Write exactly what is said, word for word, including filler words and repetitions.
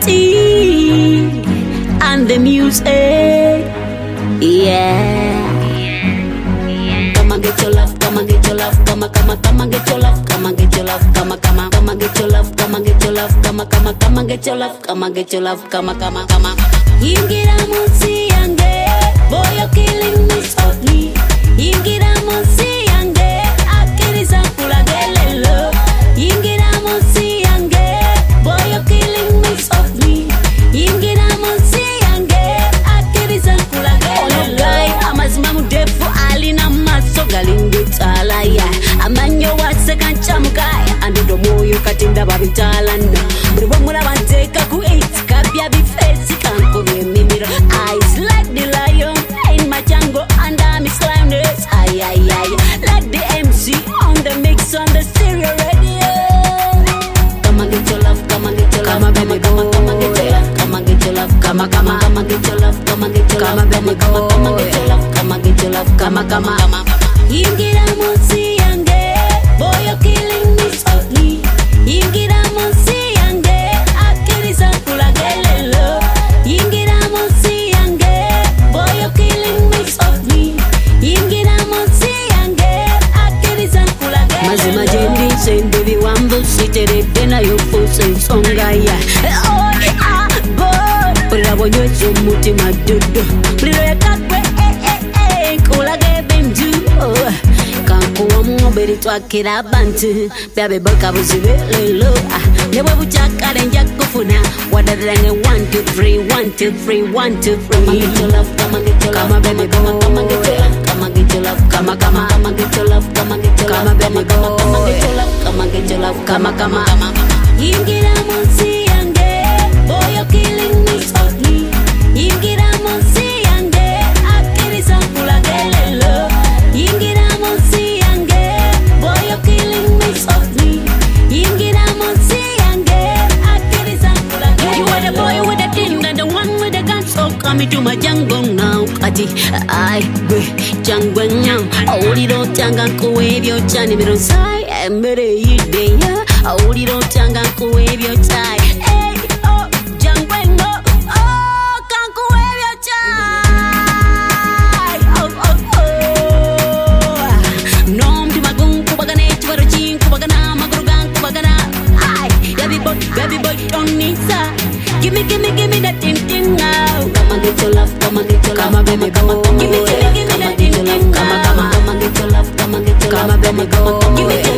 beauty and the music. Yeah. Come and get your love, come and get your love, come and come and come and get your love, come and get your love, come and come and come and get your love, come and get your love, come and come and come and get your love, come and get your love, come and come and come and. Ingira munsi yange, boy you're killing me softly. Ingira munsi yange, akili sankula gelelo. Ingira munsi yange, boy you're killing me softly. Ingira munsi yange, akili sankula gelelo. Guy, amazima mudefu alina maso galingutala ya. Amanyo wase kanchamukai, andudo moyo katinda babitalana. Mribo mula banteka ku eight, kabya bifesi kanko bemimiro. Eyes like the lion in my jungle under me slimness. Ay ay ay, like the M C on the mix on the stereo radio. Come and get your love, come and get your love, come and come and come and get your love, come and get your love, come and come and come and get your love, come and get your love, come and come and come and get your love, come and get your love, come and come and. Ingira munsi yange, boy you're killing me softly. Ingira munsi yange, akili sankula gelelo. Ingira munsi yange, boy you're killing me softly. Ingira munsi yange, akili sankula gelelo. Mazima jendi sendevi wambu sitere dena yofuse songa ya. Oh yeah, boy, pula bonyocho muti madudo. Pliro ya kakwe eh eh eh, kula gebe mju. Kankuwa mwoberi twakira bantu Baby boka buzibe lelo Newe buchaka renja kufuna Wadadange one two three, one two three, one two three. Come and get your love, come and get your love, come and baby, come and come and get your love, come and get your love, come and come and come and get your love, come and get your love, come and come and come and get your love, come and get your love, come and come and. Ingira munsi yange, boy you're killing me softly. Ingira munsi yange, akili sankula gelelo. Ingira munsi yange, boy you're killing me softly. Ingira munsi yange, akili sankula gelelo. You are the boy with the thing and the one with the gun, so come into my jungle now. Ati, I be jungle now. Auri do tanga kuwebyo chani miro sai, emere yide ya. Auri do tanga kuwebyo chai. Hey, oh, jungle no, oh, kan kuwebyo chai. Oh, oh, oh. Nom di magung kubagane chwaro chin kubagana magurugang kubagana. Ay, baby boy, baby boy don't need sa. Gimme, gimme, gimme that thing thing now. Come and get your love, come and get your love, come and baby, come and come and gimme, gimme, gimme that thing thing now. Come and come and get your love, come and get your love, come and baby, come and come and give me.